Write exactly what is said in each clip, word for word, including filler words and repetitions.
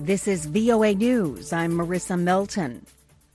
This is V O A News. I'm Marissa Melton.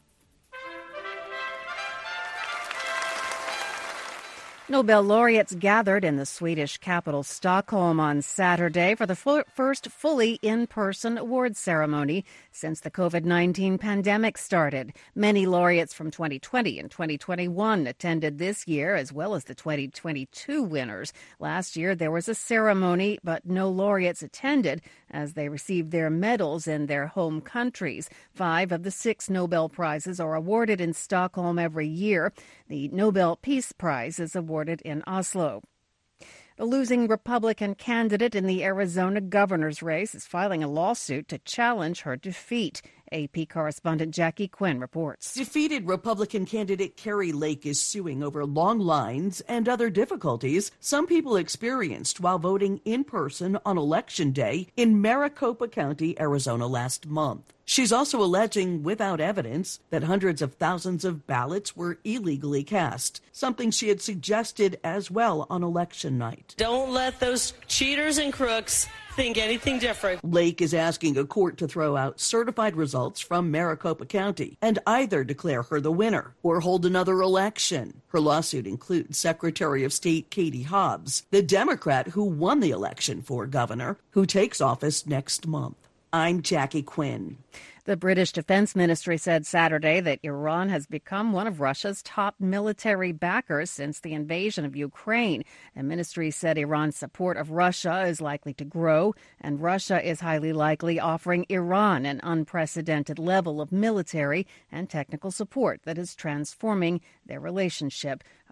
Nobel laureates gathered in the Swedish capital Stockholm on Saturday for the f- first fully in-person awards ceremony since the covid nineteen pandemic started. Many laureates from twenty twenty and twenty twenty-one attended this year, as well as the twenty twenty-two winners. Last year, there was a ceremony, but no laureates attended as they received their medals in their home countries. Five of the six Nobel Prizes are awarded in Stockholm every year. The Nobel Peace Prize is awarded in Oslo. The losing Republican candidate in the Arizona governor's race is filing a lawsuit to challenge her defeat. A P correspondent Jackie Quinn reports. Defeated Republican candidate Kari Lake is suing over long lines and other difficulties some people experienced while voting in person on Election Day in Maricopa County, Arizona last month. She's also alleging, without evidence, that hundreds of thousands of ballots were illegally cast, something she had suggested as well on election night. Don't let those cheaters and crooks think anything different. Lake is asking a court to throw out certified results from Maricopa County and either declare her the winner or hold another election. Her lawsuit includes Secretary of State Katie Hobbs, the Democrat who won the election for governor, who takes office next month. I'm Jackie Quinn. The British Defense Ministry said Saturday that Iran has become one of Russia's top military backers since the invasion of Ukraine. The ministry said Iran's support of Russia is likely to grow, and Russia is highly likely offering Iran an unprecedented level of military and technical support that is transforming their relationship.